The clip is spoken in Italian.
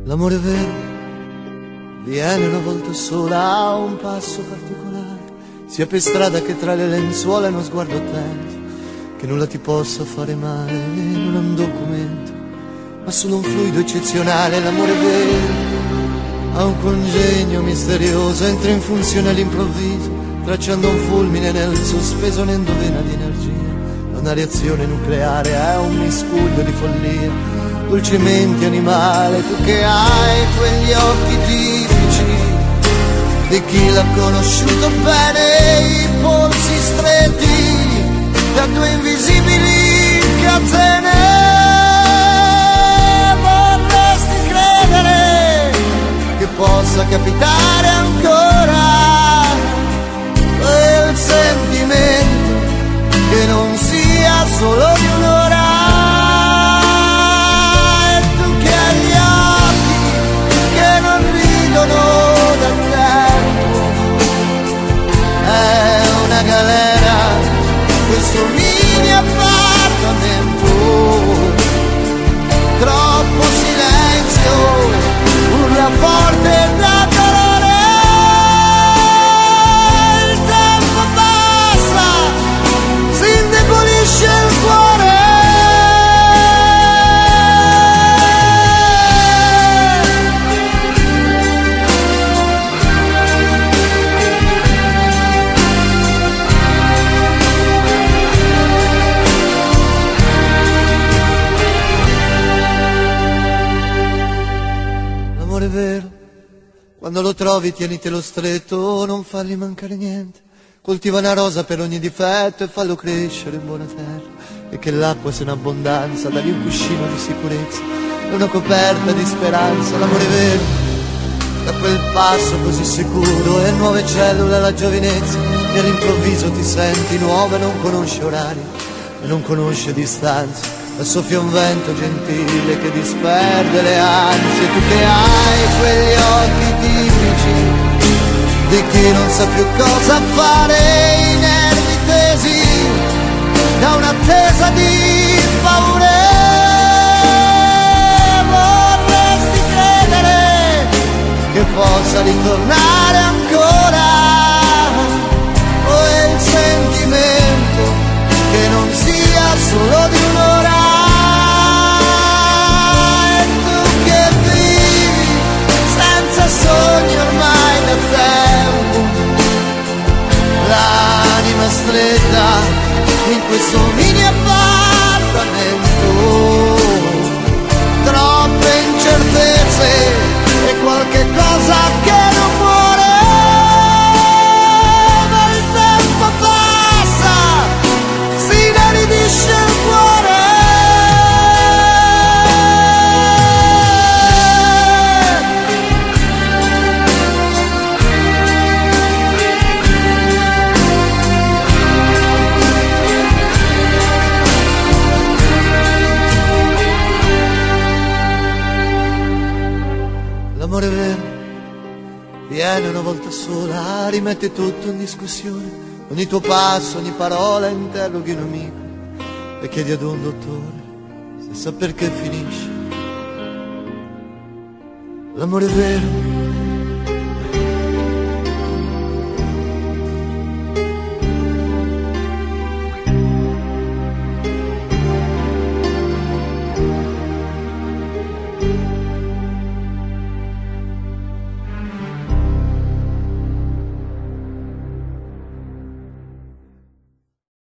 L'amore vero viene una volta sola, a un passo particolare, sia per strada che tra le lenzuola, uno sguardo attento, che nulla ti possa fare male, non è un documento, ma solo un fluido eccezionale. L'amore vero ha un congegno misterioso, entra in funzione all'improvviso, tracciando un fulmine nel sospeso, un'endovena di energia. È una reazione nucleare, è un miscuglio di follia, dolcemente animale. Tu che hai quegli occhi tipici di chi l'ha conosciuto bene, i polsi stretti da due invisibili catene. Vorresti credere che possa capitare ancora quel sentimento che non sia solo di un'ora. E tu che hai gli occhi che non ridono da tempo, è una galera questo mini appartamento, troppo silenzio, urla forte da dolore. Il tempo passa, si indebolisce il cuore. L'amore vero, quando lo trovi tienitelo stretto, non fargli mancare niente. Coltiva una rosa per ogni difetto e fallo crescere in buona terra, e che l'acqua sia in abbondanza, dagli un cuscino di sicurezza e una coperta di speranza. L'amore vero, da quel passo così sicuro, e nuove cellule alla giovinezza, e all'improvviso ti senti nuova e non conosci orari e non conosce distanze. E soffia un vento gentile che disperde le ansie. Tu che hai quegli occhi tipici di chi non sa più cosa fare, i nervi tesi da un'attesa di paure. Vorresti credere che possa ritornare ancora quel sentimento che non sia solo di un'ora. E tu che vivi senza sogni ormai da tempo, l'anima stretta in questo mini appartamento, troppe incertezze e qualche cosa che non muore. Ma il tempo passa, si inaridisce il cuore. L'amore vero viene una volta sola, rimette tutto in discussione, ogni tuo passo, ogni parola interroghi un amico e chiedi ad un dottore se sa perché finisce. L'amore vero